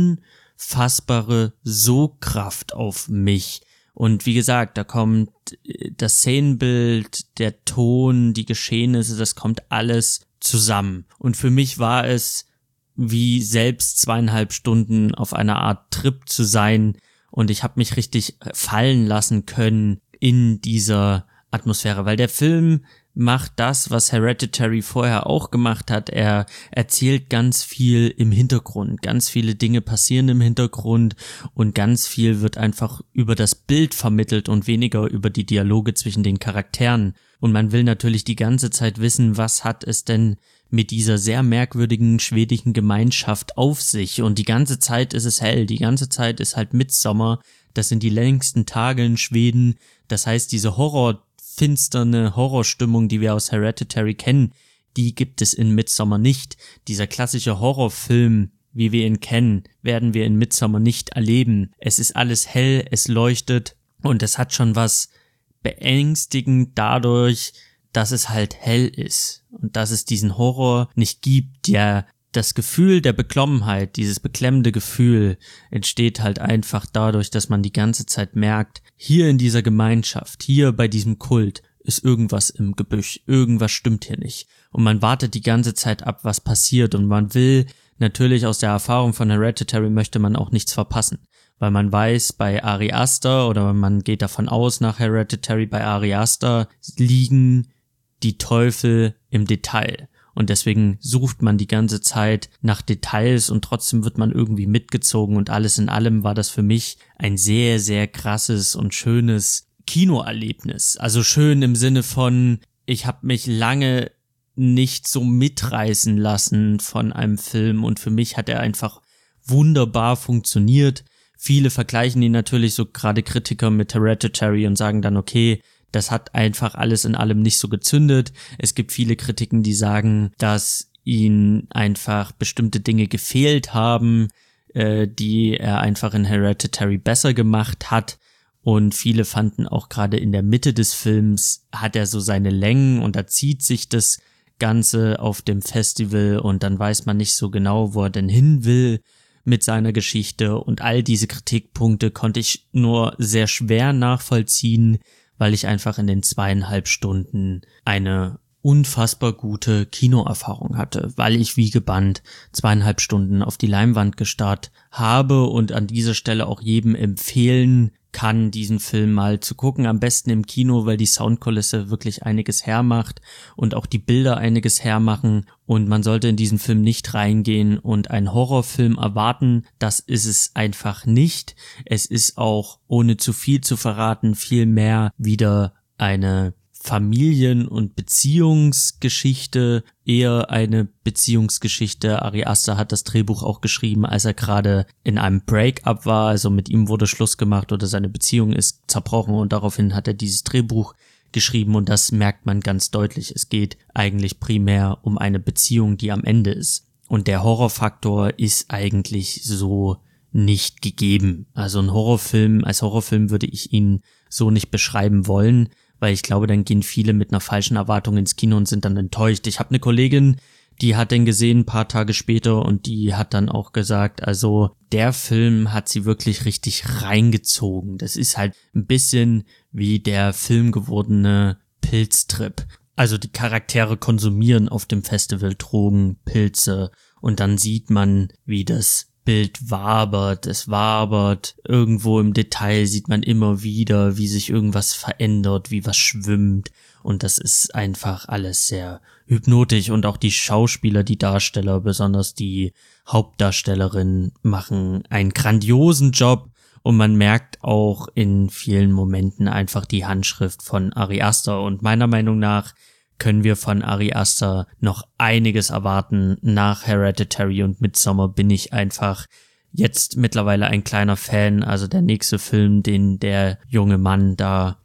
unfassbare Sogkraft auf mich. Und wie gesagt, da kommt das Szenenbild, der Ton, die Geschehnisse, das kommt alles zusammen. Und für mich war es wie selbst zweieinhalb Stunden auf einer Art Trip zu sein. Und ich habe mich richtig fallen lassen können in dieser Atmosphäre, weil der Film macht das, was Hereditary vorher auch gemacht hat. Er erzählt ganz viel im Hintergrund. Ganz viele Dinge passieren im Hintergrund und ganz viel wird einfach über das Bild vermittelt und weniger über die Dialoge zwischen den Charakteren. Und man will natürlich die ganze Zeit wissen, was hat es denn mit dieser sehr merkwürdigen schwedischen Gemeinschaft auf sich. Und die ganze Zeit ist es hell. Die ganze Zeit ist halt Midsommar. Das sind die längsten Tage in Schweden. Das heißt, diese Horror finsterne Horrorstimmung, die wir aus Hereditary kennen, die gibt es in Midsommar nicht. Dieser klassische Horrorfilm, wie wir ihn kennen, werden wir in Midsommar nicht erleben. Es ist alles hell, es leuchtet und es hat schon was beängstigend dadurch, dass es halt hell ist und dass es diesen Horror nicht gibt, der das Gefühl der Beklommenheit, dieses beklemmende Gefühl entsteht halt einfach dadurch, dass man die ganze Zeit merkt, hier in dieser Gemeinschaft, hier bei diesem Kult ist irgendwas im Gebüsch, irgendwas stimmt hier nicht. Und man wartet die ganze Zeit ab, was passiert und man will natürlich aus der Erfahrung von Hereditary möchte man auch nichts verpassen. Weil man weiß, bei Ari Aster oder man geht davon aus nach Hereditary, bei Ari Aster liegen die Teufel im Detail. Und deswegen sucht man die ganze Zeit nach Details und trotzdem wird man irgendwie mitgezogen und alles in allem war das für mich ein sehr, sehr krasses und schönes Kinoerlebnis. Also schön im Sinne von, ich habe mich lange nicht so mitreißen lassen von einem Film und für mich hat er einfach wunderbar funktioniert. Viele vergleichen ihn natürlich, so gerade Kritiker, mit Hereditary und sagen dann, okay, das hat einfach alles in allem nicht so gezündet. Es gibt viele Kritiken, die sagen, dass ihn einfach bestimmte Dinge gefehlt haben, äh, die er einfach in Hereditary besser gemacht hat. Und viele fanden auch gerade in der Mitte des Films hat er so seine Längen und da zieht sich das Ganze auf dem Festival und dann weiß man nicht so genau, wo er denn hin will mit seiner Geschichte. Und all diese Kritikpunkte konnte ich nur sehr schwer nachvollziehen, weil ich einfach in den zweieinhalb Stunden eine unfassbar gute Kinoerfahrung hatte, weil ich wie gebannt zweieinhalb Stunden auf die Leinwand gestarrt habe und an dieser Stelle auch jedem empfehlen kann, diesen Film mal zu gucken, am besten im Kino, weil die Soundkulisse wirklich einiges hermacht und auch die Bilder einiges hermachen und man sollte in diesen Film nicht reingehen und einen Horrorfilm erwarten, das ist es einfach nicht. Es ist auch, ohne zu viel zu verraten, viel mehr wieder eine Familien- und Beziehungsgeschichte, eher eine Beziehungsgeschichte. Ari Aster hat das Drehbuch auch geschrieben, als er gerade in einem Break-up war, also mit ihm wurde Schluss gemacht oder seine Beziehung ist zerbrochen und daraufhin hat er dieses Drehbuch geschrieben und das merkt man ganz deutlich. Es geht eigentlich primär um eine Beziehung, die am Ende ist. Und der Horrorfaktor ist eigentlich so nicht gegeben. Also ein Horrorfilm, als Horrorfilm würde ich ihn so nicht beschreiben wollen, weil ich glaube, dann gehen viele mit einer falschen Erwartung ins Kino und sind dann enttäuscht. Ich habe eine Kollegin, die hat den gesehen ein paar Tage später und die hat dann auch gesagt, also der Film hat sie wirklich richtig reingezogen. Das ist halt ein bisschen wie der Film gewordene Pilztrip. Also die Charaktere konsumieren auf dem Festival Drogen, Pilze und dann sieht man, wie das Bild wabert, es wabert, irgendwo im Detail sieht man immer wieder, wie sich irgendwas verändert, wie was schwimmt und das ist einfach alles sehr hypnotisch und auch die Schauspieler, die Darsteller, besonders die Hauptdarstellerin, machen einen grandiosen Job und man merkt auch in vielen Momenten einfach die Handschrift von Ari Aster und meiner Meinung nach können wir von Ari Aster noch einiges erwarten. Nach Hereditary und Midsommar bin ich einfach jetzt mittlerweile ein kleiner Fan. Also der nächste Film, den der junge Mann da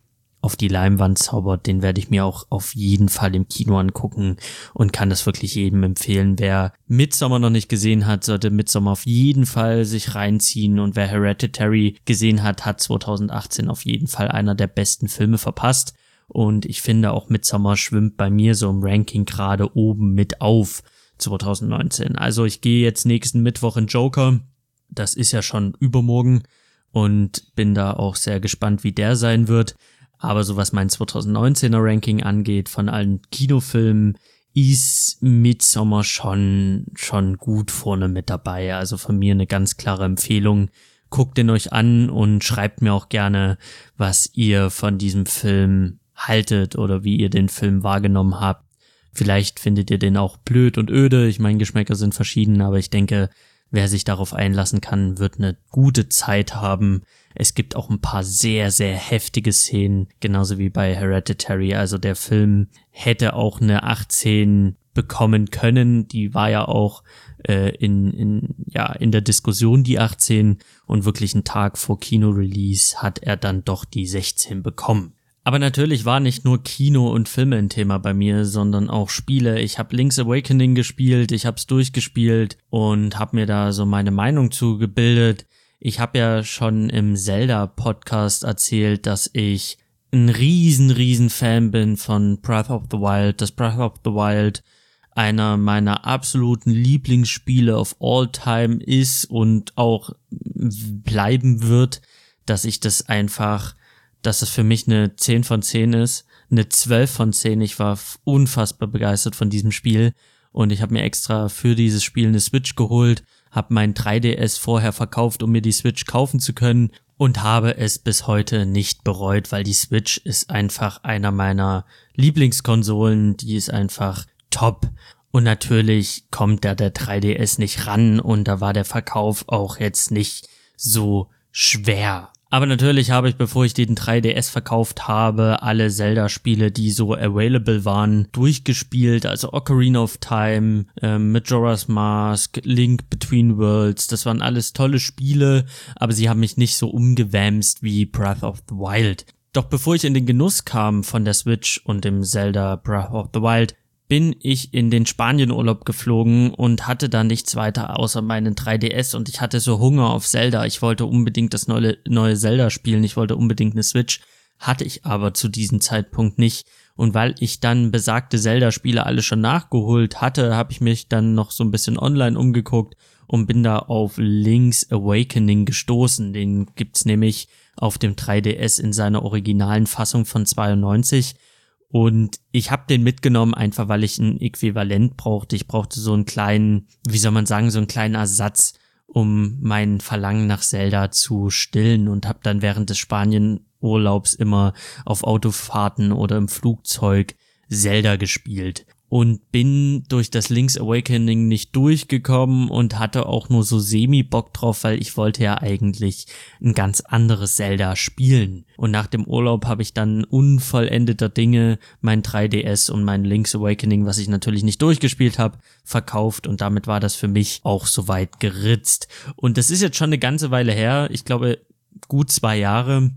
auf die Leinwand zaubert, den werde ich mir auch auf jeden Fall im Kino angucken und kann das wirklich jedem empfehlen. Wer Midsommar noch nicht gesehen hat, sollte Midsommar auf jeden Fall sich reinziehen, und wer Hereditary gesehen hat, hat zwanzig achtzehn auf jeden Fall einer der besten Filme verpasst, und ich finde auch Midsommar schwimmt bei mir so im Ranking gerade oben mit auf zwanzig neunzehn. Also ich gehe jetzt nächsten Mittwoch in Joker, das ist ja schon übermorgen, und bin da auch sehr gespannt, wie der sein wird. Aber so was mein zwanzig neunzehner Ranking angeht, von allen Kinofilmen, ist Midsommar schon, schon gut vorne mit dabei. Also von mir eine ganz klare Empfehlung. Guckt den euch an und schreibt mir auch gerne, was ihr von diesem Film haltet oder wie ihr den Film wahrgenommen habt. Vielleicht findet ihr den auch blöd und öde. Ich meine, Geschmäcker sind verschieden, aber ich denke, wer sich darauf einlassen kann, wird eine gute Zeit haben. Es gibt auch ein paar sehr, sehr heftige Szenen, genauso wie bei Hereditary. Also der Film hätte auch eine achtzehn bekommen können. Die war ja auch äh, in, in, ja, in der Diskussion die achtzehn, und wirklich einen Tag vor Kino-Release hat er dann doch die sechzehn bekommen. Aber natürlich war nicht nur Kino und Filme ein Thema bei mir, sondern auch Spiele. Ich habe Link's Awakening gespielt, ich habe es durchgespielt und habe mir da so meine Meinung zu gebildet. Ich habe ja schon im Zelda-Podcast erzählt, dass ich ein riesen, riesen Fan bin von Breath of the Wild. Dass Breath of the Wild einer meiner absoluten Lieblingsspiele of all time ist und auch bleiben wird, dass ich das einfach... dass es für mich eine zehn von zehn ist, eine zwölf von zehn. Ich war unfassbar begeistert von diesem Spiel, und ich habe mir extra für dieses Spiel eine Switch geholt, habe mein drei D S vorher verkauft, um mir die Switch kaufen zu können, und habe es bis heute nicht bereut, weil die Switch ist einfach einer meiner Lieblingskonsolen, die ist einfach top. Und natürlich kommt da der drei D S nicht ran, und da war der Verkauf auch jetzt nicht so schwer. Aber natürlich habe ich, bevor ich den drei D S verkauft habe, alle Zelda-Spiele, die so available waren, durchgespielt. Also Ocarina of Time, äh, Majora's Mask, Link Between Worlds. Das waren alles tolle Spiele, aber sie haben mich nicht so umgewämst wie Breath of the Wild. Doch bevor ich in den Genuss kam von der Switch und dem Zelda Breath of the Wild, bin ich in den Spanienurlaub geflogen und hatte da nichts weiter außer meinen drei D S, und ich hatte so Hunger auf Zelda. Ich wollte unbedingt das neue, neue Zelda spielen, ich wollte unbedingt eine Switch, hatte ich aber zu diesem Zeitpunkt nicht. Und weil ich dann besagte Zelda-Spiele alle schon nachgeholt hatte, habe ich mich dann noch so ein bisschen online umgeguckt und bin da auf Link's Awakening gestoßen. Den gibt's nämlich auf dem drei D S in seiner originalen Fassung von zweiundneunzig. Und ich habe den mitgenommen, einfach weil ich ein Äquivalent brauchte. Ich brauchte so einen kleinen, wie soll man sagen, so einen kleinen Ersatz, um mein Verlangen nach Zelda zu stillen, und habe dann während des Spanienurlaubs immer auf Autofahrten oder im Flugzeug Zelda gespielt. Und bin durch das Link's Awakening nicht durchgekommen und hatte auch nur so semi-Bock drauf, weil ich wollte ja eigentlich ein ganz anderes Zelda spielen. Und nach dem Urlaub habe ich dann unvollendeter Dinge mein drei D S und mein Link's Awakening, was ich natürlich nicht durchgespielt habe, verkauft, und damit war das für mich auch soweit geritzt. Und das ist jetzt schon eine ganze Weile her, ich glaube gut zwei Jahre,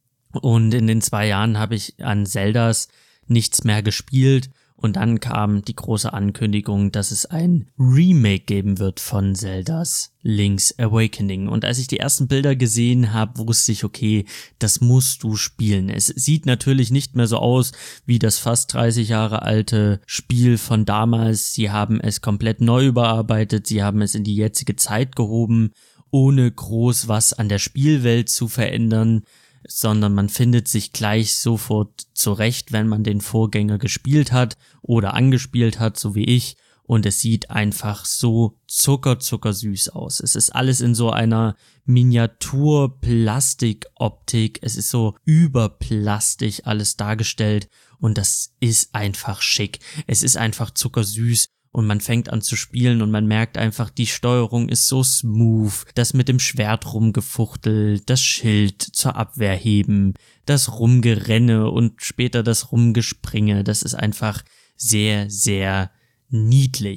und in den zwei Jahren habe ich an Zeldas nichts mehr gespielt. Und dann kam die große Ankündigung, dass es ein Remake geben wird von Zeldas Link's Awakening. Und als ich die ersten Bilder gesehen habe, wusste ich, okay, das musst du spielen. Es sieht natürlich nicht mehr so aus wie das fast dreißig Jahre alte Spiel von damals. Sie haben es komplett neu überarbeitet, sie haben es in die jetzige Zeit gehoben, ohne groß was an der Spielwelt zu verändern, sondern man findet sich gleich sofort zurecht, wenn man den Vorgänger gespielt hat oder angespielt hat, so wie ich, und es sieht einfach so zucker, zuckersüß aus. Es ist alles in so einer Miniatur-Plastik-Optik, es ist so überplastisch alles dargestellt, und das ist einfach schick. Es ist einfach zuckersüß. Und man fängt an zu spielen und man merkt einfach, die Steuerung ist so smooth, das mit dem Schwert rumgefuchtelt, das Schild zur Abwehr heben, das Rumgerenne und später das Rumgespringe, das ist einfach sehr, sehr niedlich.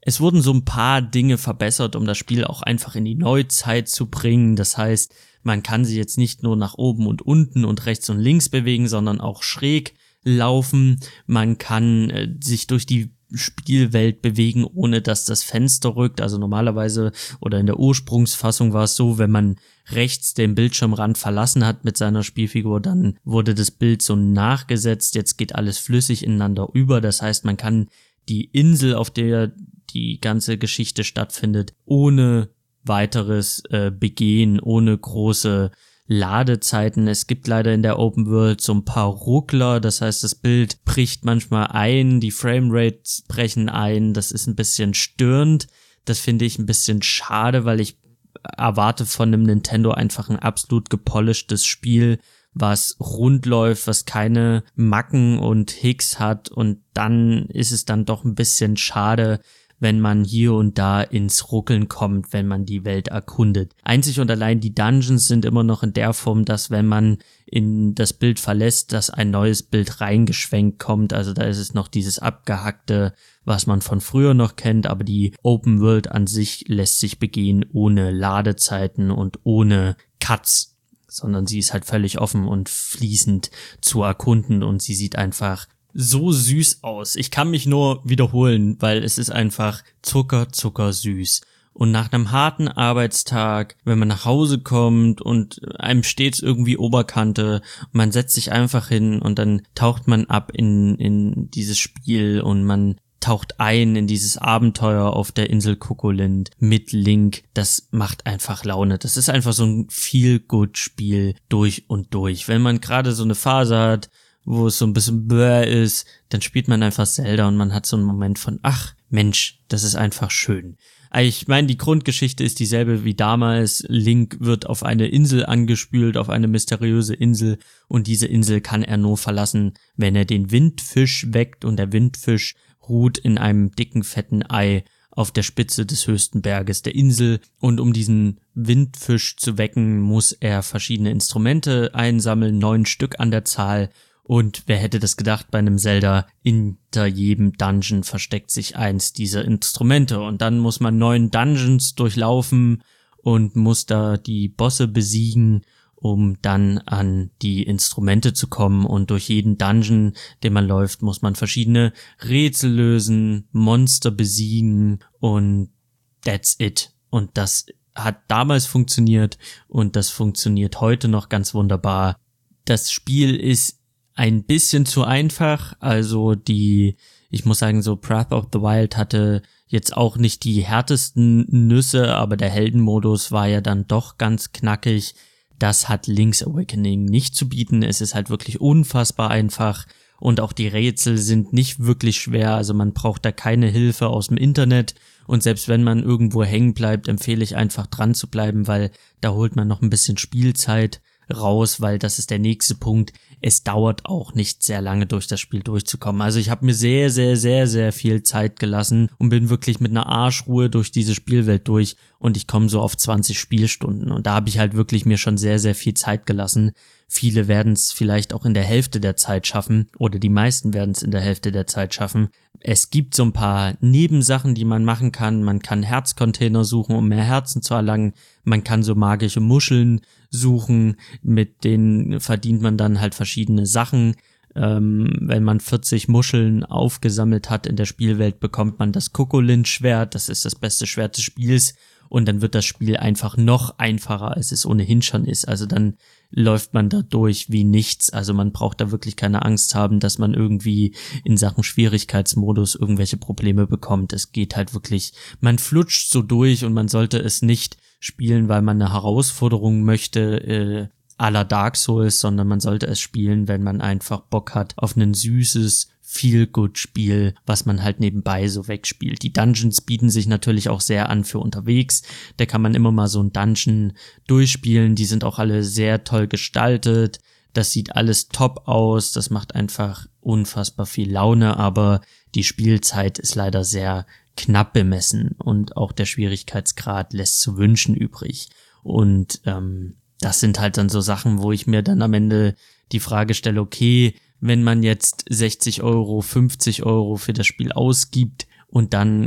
Es wurden so ein paar Dinge verbessert, um das Spiel auch einfach in die Neuzeit zu bringen. Das heißt, man kann sie jetzt nicht nur nach oben und unten und rechts und links bewegen, sondern auch schräg laufen. Man kann äh, sich durch die Spielwelt bewegen, ohne dass das Fenster rückt. Also normalerweise oder in der Ursprungsfassung war es so, wenn man rechts den Bildschirmrand verlassen hat mit seiner Spielfigur, dann wurde das Bild so nachgesetzt. Jetzt geht alles flüssig ineinander über. Das heißt, man kann die Insel, auf der die ganze Geschichte stattfindet, ohne weiteres äh, begehen, ohne große Ladezeiten. Es gibt leider in der Open World so ein paar Ruckler, das heißt, das Bild bricht manchmal ein, die Framerates brechen ein, das ist ein bisschen störend. Das finde ich ein bisschen schade, weil ich erwarte von einem Nintendo einfach ein absolut gepolischtes Spiel, was rund läuft, was keine Macken und Hicks hat, und dann ist es dann doch ein bisschen schade, wenn man hier und da ins Ruckeln kommt, wenn man die Welt erkundet. Einzig und allein die Dungeons sind immer noch in der Form, dass wenn man in das Bild verlässt, dass ein neues Bild reingeschwenkt kommt. Also da ist es noch dieses abgehackte, was man von früher noch kennt, aber die Open World an sich lässt sich begehen ohne Ladezeiten und ohne Cuts, sondern sie ist halt völlig offen und fließend zu erkunden, und sie sieht einfach so süß aus. Ich kann mich nur wiederholen, weil es ist einfach Zucker, Zucker süß. Und nach einem harten Arbeitstag, wenn man nach Hause kommt und einem steht's irgendwie Oberkante, man setzt sich einfach hin und dann taucht man ab in in dieses Spiel und man taucht ein in dieses Abenteuer auf der Insel Kokolind mit Link. Das macht einfach Laune. Das ist einfach so ein Feel-Good-Spiel durch und durch. Wenn man gerade so eine Phase hat, wo es so ein bisschen bläh ist, dann spielt man einfach Zelda und man hat so einen Moment von, ach Mensch, das ist einfach schön. Ich meine, die Grundgeschichte ist dieselbe wie damals. Link wird auf eine Insel angespült, auf eine mysteriöse Insel, und diese Insel kann er nur verlassen, wenn er den Windfisch weckt, und der Windfisch ruht in einem dicken, fetten Ei auf der Spitze des höchsten Berges der Insel, und um diesen Windfisch zu wecken, muss er verschiedene Instrumente einsammeln, neun Stück an der Zahl. Und wer hätte das gedacht, bei einem Zelda, hinter jedem Dungeon versteckt sich eins dieser Instrumente, und dann muss man neun Dungeons durchlaufen und muss da die Bosse besiegen, um dann an die Instrumente zu kommen, und durch jeden Dungeon, den man läuft, muss man verschiedene Rätsel lösen, Monster besiegen, und that's it. Und das hat damals funktioniert und das funktioniert heute noch ganz wunderbar. Das Spiel ist ein bisschen zu einfach, also die, ich muss sagen, so Breath of the Wild hatte jetzt auch nicht die härtesten Nüsse, aber der Heldenmodus war ja dann doch ganz knackig. Das hat Link's Awakening nicht zu bieten. Es ist halt wirklich unfassbar einfach, und auch die Rätsel sind nicht wirklich schwer, also man braucht da keine Hilfe aus dem Internet, und selbst wenn man irgendwo hängen bleibt, empfehle ich einfach dran zu bleiben, weil da holt man noch ein bisschen Spielzeit raus, weil das ist der nächste Punkt. Es dauert auch nicht sehr lange, durch das Spiel durchzukommen. Also ich habe mir sehr, sehr, sehr, sehr viel Zeit gelassen und bin wirklich mit einer Arschruhe durch diese Spielwelt durch, und ich komme so auf zwanzig Spielstunden, und da habe ich halt wirklich mir schon sehr, sehr viel Zeit gelassen. Viele werden es vielleicht auch in der Hälfte der Zeit schaffen, oder die meisten werden es in der Hälfte der Zeit schaffen. Es gibt so ein paar Nebensachen, die man machen kann. Man kann Herzcontainer suchen, um mehr Herzen zu erlangen. Man kann so magische Muscheln suchen, mit denen verdient man dann halt verschiedene Sachen. Ähm, wenn man vierzig Muscheln aufgesammelt hat in der Spielwelt, bekommt man das Kokolind-Schwert. Das ist das beste Schwert des Spiels. Und dann wird das Spiel einfach noch einfacher, als es ohnehin schon ist. Also dann läuft man da durch wie nichts. Also man braucht da wirklich keine Angst haben, dass man irgendwie in Sachen Schwierigkeitsmodus irgendwelche Probleme bekommt. Es geht halt wirklich, man flutscht so durch, und man sollte es nicht spielen, weil man eine Herausforderung möchte, äh, à la Dark Souls, sondern man sollte es spielen, wenn man einfach Bock hat auf ein süßes Feel-Good-Spiel, was man halt nebenbei so wegspielt. Die Dungeons bieten sich natürlich auch sehr an für unterwegs. Da kann man immer mal so ein Dungeon durchspielen. Die sind auch alle sehr toll gestaltet. Das sieht alles top aus. Das macht einfach unfassbar viel Laune, aber die Spielzeit ist leider sehr knapp bemessen, und auch der Schwierigkeitsgrad lässt zu wünschen übrig. Und ähm, das sind halt dann so Sachen, wo ich mir dann am Ende die Frage stelle, okay, wenn man jetzt sechzig Euro, fünfzig Euro für das Spiel ausgibt und dann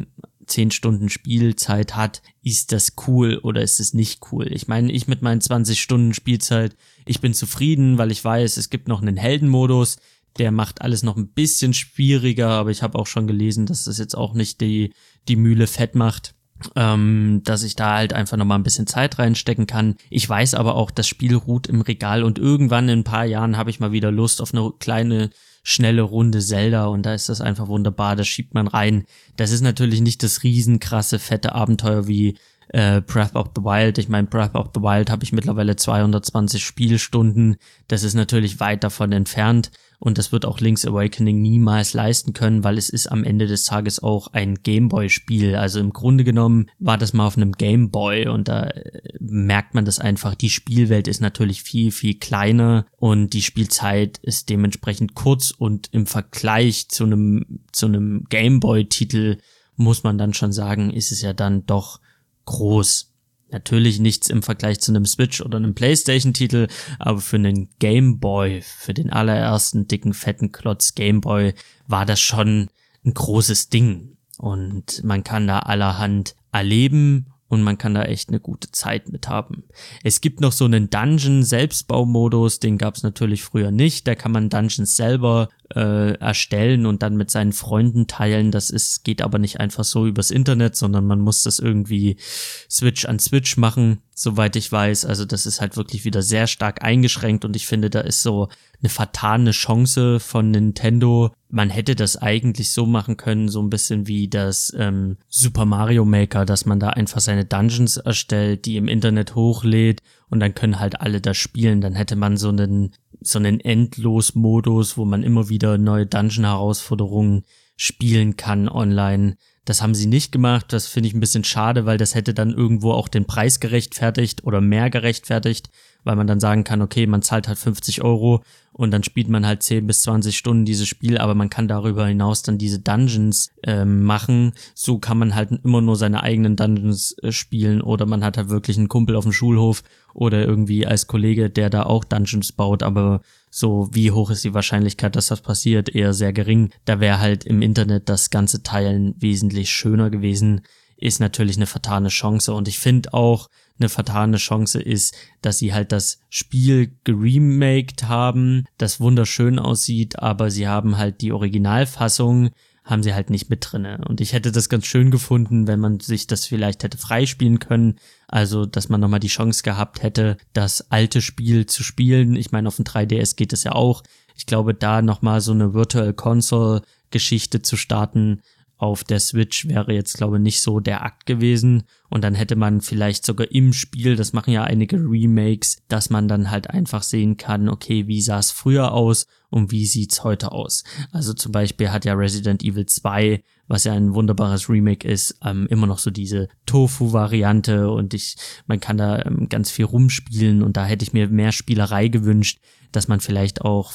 zehn Stunden Spielzeit hat, ist das cool oder ist es nicht cool? Ich meine, ich mit meinen zwanzig Stunden Spielzeit, ich bin zufrieden, weil ich weiß, es gibt noch einen Heldenmodus, der macht alles noch ein bisschen schwieriger, aber ich habe auch schon gelesen, dass das jetzt auch nicht die die Mühle fett macht, ähm, dass ich da halt einfach nochmal ein bisschen Zeit reinstecken kann. Ich weiß aber auch, das Spiel ruht im Regal und irgendwann in ein paar Jahren habe ich mal wieder Lust auf eine kleine, schnelle Runde Zelda und da ist das einfach wunderbar, das schiebt man rein. Das ist natürlich nicht das riesenkrasse, fette Abenteuer wie äh, Breath of the Wild. Ich meine, Breath of the Wild habe ich mittlerweile zweihundertzwanzig Spielstunden. Das ist natürlich weit davon entfernt. Und das wird auch Link's Awakening niemals leisten können, weil es ist am Ende des Tages auch ein Gameboy-Spiel. Also im Grunde genommen war das mal auf einem Gameboy und da merkt man das einfach. Die Spielwelt ist natürlich viel, viel kleiner und die Spielzeit ist dementsprechend kurz und im Vergleich zu einem, zu einem Gameboy-Titel muss man dann schon sagen, ist es ja dann doch groß. Natürlich nichts im Vergleich zu einem Switch oder einem PlayStation-Titel, aber für einen Game Boy, für den allerersten dicken, fetten Klotz Game Boy, war das schon ein großes Ding. Und man kann da allerhand erleben und man kann da echt eine gute Zeit mit haben. Es gibt noch so einen Dungeon-Selbstbaumodus, den gab es natürlich früher nicht. Da kann man Dungeons selber äh, erstellen und dann mit seinen Freunden teilen. Das ist geht aber nicht einfach so übers Internet, sondern man muss das irgendwie Switch an Switch machen, soweit ich weiß. Also das ist halt wirklich wieder sehr stark eingeschränkt und ich finde, da ist so eine vertane Chance von Nintendo. Man hätte das eigentlich so machen können, so ein bisschen wie das ähm, Super Mario Maker, dass man da einfach seine Dungeons erstellt, die im Internet hochlädt und dann können halt alle das spielen. Dann hätte man so einen so einen Endlos-Modus, wo man immer wieder neue Dungeon-Herausforderungen spielen kann online. Das haben sie nicht gemacht, das finde ich ein bisschen schade, weil das hätte dann irgendwo auch den Preis gerechtfertigt oder mehr gerechtfertigt, weil man dann sagen kann, okay, man zahlt halt fünfzig Euro und dann spielt man halt zehn bis zwanzig Stunden dieses Spiel, aber man kann darüber hinaus dann diese Dungeons ähm, machen. So kann man halt immer nur seine eigenen Dungeons äh, spielen oder man hat halt wirklich einen Kumpel auf dem Schulhof oder irgendwie als Kollege, der da auch Dungeons baut, aber so wie hoch ist die Wahrscheinlichkeit, dass das passiert? Eher sehr gering. Da wäre halt im Internet das ganze Teilen wesentlich schöner gewesen. Ist natürlich eine vertane Chance und ich finde auch, eine vertane Chance ist, dass sie halt das Spiel geremaked haben, das wunderschön aussieht, aber sie haben halt die Originalfassung, haben sie halt nicht mit drinne. Und ich hätte das ganz schön gefunden, wenn man sich das vielleicht hätte freispielen können, also dass man nochmal die Chance gehabt hätte, das alte Spiel zu spielen. Ich meine, auf dem drei D S geht es ja auch. Ich glaube, da nochmal so eine Virtual Console Geschichte zu starten auf der Switch wäre jetzt, glaube ich, nicht so der Akt gewesen. Und dann hätte man vielleicht sogar im Spiel, das machen ja einige Remakes, dass man dann halt einfach sehen kann, okay, wie sah es früher aus und wie sieht's heute aus. Also zum Beispiel hat ja Resident Evil zwei, was ja ein wunderbares Remake ist, ähm, immer noch so diese Tofu-Variante und ich, man kann da ähm, ganz viel rumspielen und da hätte ich mir mehr Spielerei gewünscht, dass man vielleicht auch,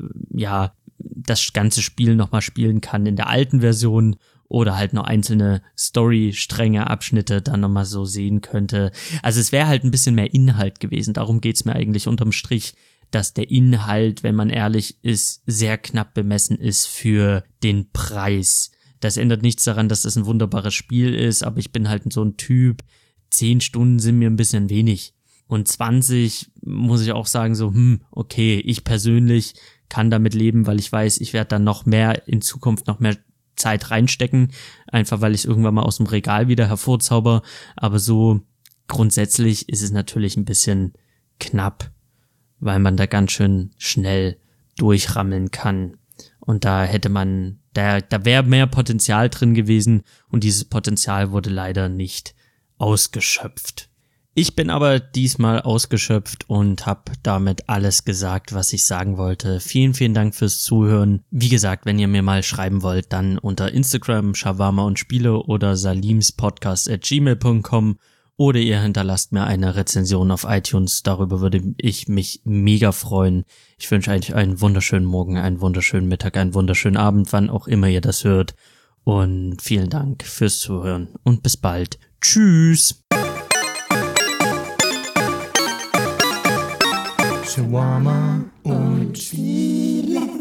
ja, das ganze Spiel nochmal spielen kann in der alten Version oder halt noch einzelne Story-Stränge, Abschnitte dann nochmal so sehen könnte. Also es wäre halt ein bisschen mehr Inhalt gewesen. Darum geht's mir eigentlich unterm Strich, dass der Inhalt, wenn man ehrlich ist, sehr knapp bemessen ist für den Preis. Das ändert nichts daran, dass das ein wunderbares Spiel ist, aber ich bin halt so ein Typ, zehn Stunden sind mir ein bisschen wenig. Und zwanzig muss ich auch sagen, so, hm, okay, ich persönlich kann damit leben, weil ich weiß, ich werde dann noch mehr in Zukunft noch mehr Zeit reinstecken, einfach weil ich es irgendwann mal aus dem Regal wieder hervorzauber, aber so grundsätzlich ist es natürlich ein bisschen knapp, weil man da ganz schön schnell durchrammeln kann und da hätte man, da, da wäre mehr Potenzial drin gewesen und dieses Potenzial wurde leider nicht ausgeschöpft. Ich bin aber diesmal ausgeschöpft und habe damit alles gesagt, was ich sagen wollte. Vielen, vielen Dank fürs Zuhören. Wie gesagt, wenn ihr mir mal schreiben wollt, dann unter Instagram Shawarma und Spiele oder salimspodcast at gmail punkt com oder ihr hinterlasst mir eine Rezension auf iTunes. Darüber würde ich mich mega freuen. Ich wünsche euch einen wunderschönen Morgen, einen wunderschönen Mittag, einen wunderschönen Abend, wann auch immer ihr das hört. Und vielen Dank fürs Zuhören und bis bald. Tschüss! Shawarma und Spiele.